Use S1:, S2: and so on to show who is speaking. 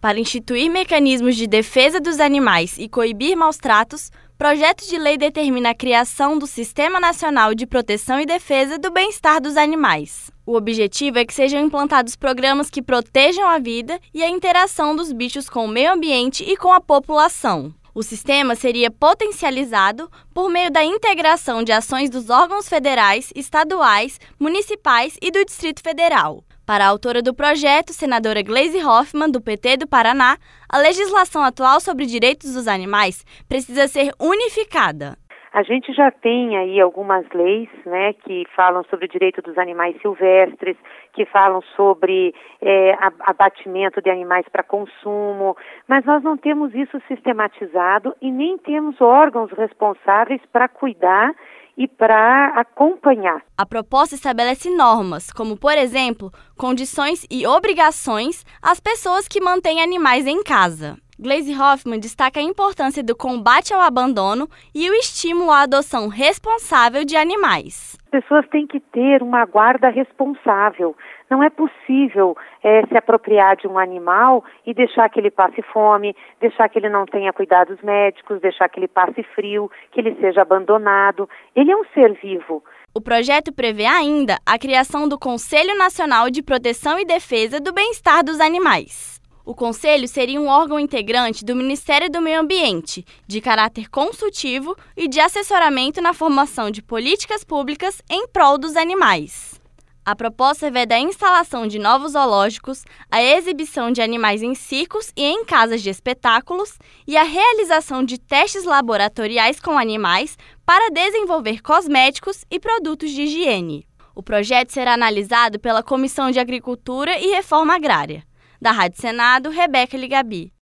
S1: Para instituir mecanismos de defesa dos animais e coibir maus-tratos, projeto de lei determina a criação do Sistema Nacional de Proteção e Defesa do Bem-Estar dos Animais. O objetivo é que sejam implantados programas que protejam a vida e a interação dos bichos com o meio ambiente e com a população. O sistema seria potencializado por meio da integração de ações dos órgãos federais, estaduais, municipais e do Distrito Federal. Para a autora do projeto, senadora Gleisi Hoffmann, do PT do Paraná, a legislação atual sobre direitos dos animais precisa ser unificada.
S2: A gente já tem aí algumas leis, né, que falam sobre o direito dos animais silvestres, que falam sobre abatimento de animais para consumo, mas nós não temos isso sistematizado e nem temos órgãos responsáveis para cuidar e para acompanhar.
S1: A proposta estabelece normas, como, por exemplo, condições e obrigações às pessoas que mantêm animais em casa. Gleisi Hoffmann destaca a importância do combate ao abandono e o estímulo à adoção responsável de animais.
S2: As pessoas têm que ter uma guarda responsável. Não é possível se apropriar de um animal e deixar que ele passe fome, deixar que ele não tenha cuidados médicos, deixar que ele passe frio, que ele seja abandonado. Ele é um ser vivo.
S1: O projeto prevê ainda a criação do Conselho Nacional de Proteção e Defesa do Bem-Estar dos Animais. O Conselho seria um órgão integrante do Ministério do Meio Ambiente, de caráter consultivo e de assessoramento na formação de políticas públicas em prol dos animais. A proposta veda a instalação de novos zoológicos, a exibição de animais em circos e em casas de espetáculos e a realização de testes laboratoriais com animais para desenvolver cosméticos e produtos de higiene. O projeto será analisado pela Comissão de Agricultura e Reforma Agrária. Da Rádio Senado, Rebeca Ligabi.